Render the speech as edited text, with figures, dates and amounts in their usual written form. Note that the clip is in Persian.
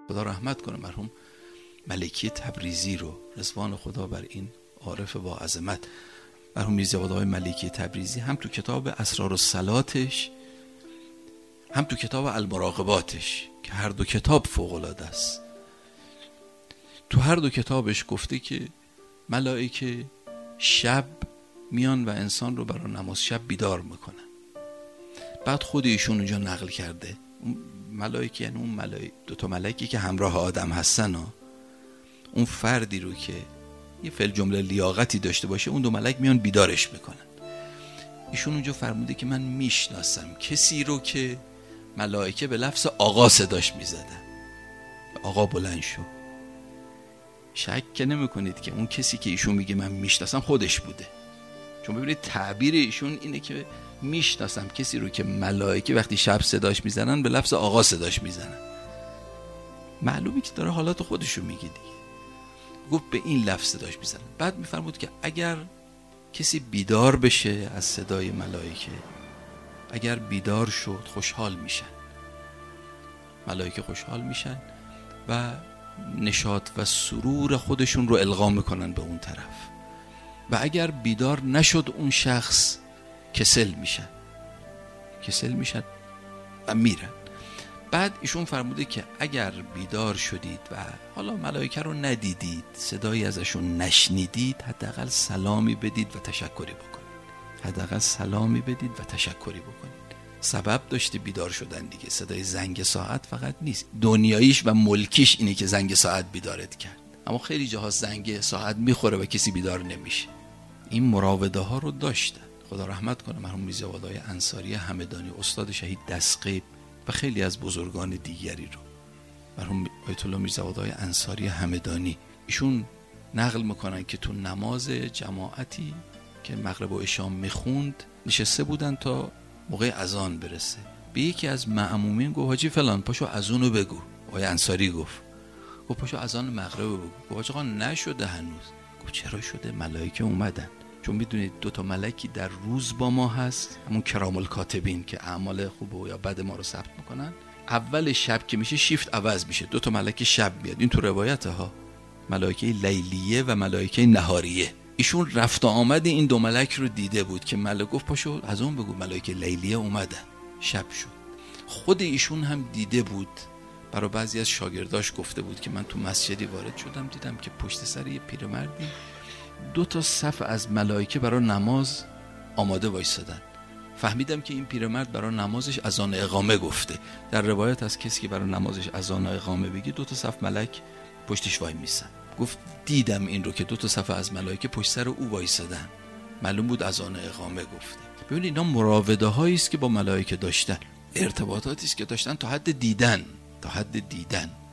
خدا رحمت کنه مرحوم ملکی تبریزی رو، رضوان خدا بر این عارف با عظمت. مرحوم میرزاوادهای ملکی تبریزی هم تو کتاب اسرار الصلاتش هم تو کتاب المراقباتش که هر دو کتاب فوق العاده است، تو هر دو کتابش گفته که ملائکه شب میان و انسان رو برای نماز شب بیدار میکنن. بعد خود ایشون اونجا نقل کرده ملائکه، یعنی اون دو تا ملائکی که همراه آدم هستن اون فردی رو که یه فعل جمله لیاقتی داشته باشه اون دو ملک میان بیدارش میکنن. ایشون اونجا فرموده که من میشناسم کسی رو که ملائکه به لفظ آقا صداش میزدن، آقا بلند شو. شک که نمی کنید که اون کسی که ایشون میگه من میشناسم خودش بوده، چون ببینید تعبیر ایشون اینه که میشناسم کسی رو که ملائکه وقتی شب صداش میزنن به لفظ آقا صداش میزنن. معلومه که داره حالات خودشو میگه دیگه. گفت به این لفظ صداش میزنن. بعد میفرمود که اگر کسی بیدار بشه از صدای ملائکه، اگر بیدار شد خوشحال میشن، ملائکه خوشحال میشن و نشاط و سرور خودشون رو القا میکنن به اون طرف، و اگر بیدار نشد اون شخص کسل میشن و میرن. بعد ایشون فرموده که اگر بیدار شدید و حالا ملائکه رو ندیدید، صدایی ازشون نشنیدید، حداقل سلامی بدید و تشکری بکنید. سبب داشته بیدار شدن دیگه. صدای زنگ ساعت فقط نیست، دنیاییش و ملکیش اینه که زنگ ساعت بیدارت کرد، اما خیلی جاها زنگ ساعت میخوره و کسی بیدار نمیشه. این مراوده ها رو داشتن. خدا رحمت کنه مرحوم میرزاوادهای انصاری همدانی، استاد شهید دستغیب و خیلی از بزرگان دیگری رو. مرحوم آیت الله میرزاوادهای انصاری همدانی ایشون نقل میکنن که تو نماز جماعتی که مغرب و عشا میخوند نشسته بودن تا موقع اذان برسه. به یکی از مأمومین گفت حاجی فلان پاشو اذانو بگو. آقای انصاری گفت پاشو اذان مغرب بگو. گفت حاجی آقا نشده هنوز. گفت چرا شده؟ ملائکه اومدن. چون میدونید دو تا ملکی در روز با ما هست، همون کرام الکاتبین که اعمال خوب یا بد ما رو ثبت میکنن. اول شب که میشه شیفت عوض میشه، دو تا ملک شب میاد. این تو روایت ها، ملائکه لیلیه و ملائکه نهاریه. ایشون رفت و آمد این دو ملک رو دیده بود که ملک گفت پاشو از اون بگو ملائکه لیلیه اومدن. شب شد. خود ایشون هم دیده بود، برای بعضی از شاگرداش گفته بود که من تو مسجدی وارد شدم دیدم که پشت سر یه پیرمردی دو تا صف از ملائکه برای نماز آماده وایسادن. فهمیدم که این پیرمرد برای نمازش اذان اقامه گفته. در روایت از کسی که برای نمازش اذان اقامه بگی دو تا صف ملک پشتش وای میسن. گفت دیدم این رو که دو تا صف از ملائکه پشت سر او وایسادن، معلوم بود اذان اقامه گفته. ببین اینا مراوده هایی است که با ملائکه داشتن، ارتباطاتی است که داشتن تا حد دیدن.